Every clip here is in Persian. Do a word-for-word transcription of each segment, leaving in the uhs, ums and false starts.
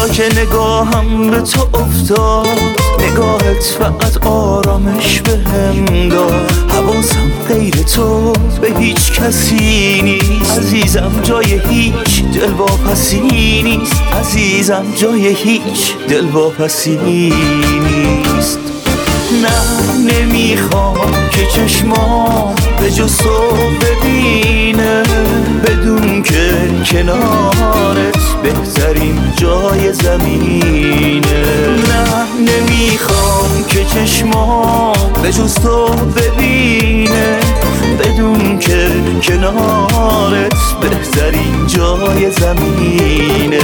جا که نگاهم به تو افتاد، نگاهت فقط آرامش بهم داد. حواسم غیر تو به هیچ کسی نیست عزیزم، جای هیچ دلواپسی نیست عزیزم، جای هیچ دلواپسی نیست. نه نمیخوام که چشمام به جز تو ببینه، بدون که کنارت بهترین جای زمینه. نه نمیخوام که چشمام به جز تو ببینه، بدون که کنارت بهترین جای زمینه.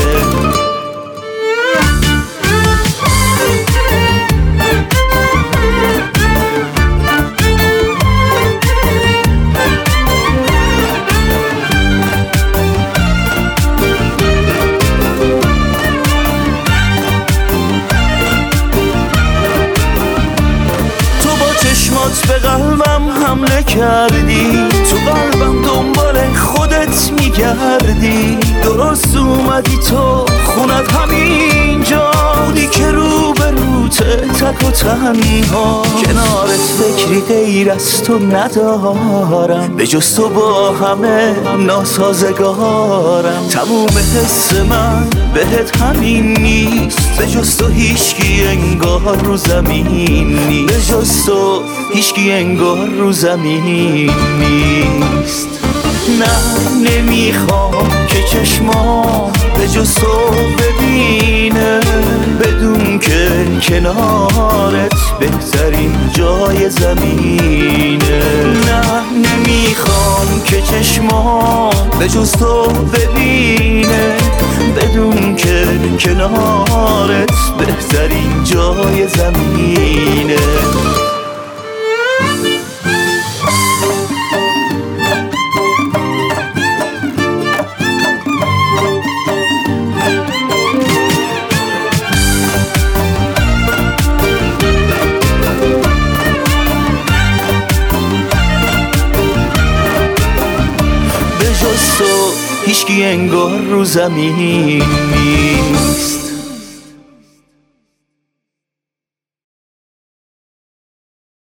به قلبم حمله کردی، تو قلبم دنبال خودت میگردی. درست اومدی تو خونت همینجا بودی که رو به روت تک و تنها. کنارت فکری غیر از تو ندارم، به جز تو با همه ناسازگارم. تموم حس من بهت همین نیست، به جز تو هیچکی انگار رو زمین نیست، به جز تو هیچکی انگار رو زمین نیست. نه نمیخوام که چشمام به جز تو ببینه، بدون که کنارت بهترین جای زمینه. نه نمیخوام که چشمام به جز تو ببینه، بدون که کنارت بهترین جای زمینه. هیچکی انگار رو زمین نیست.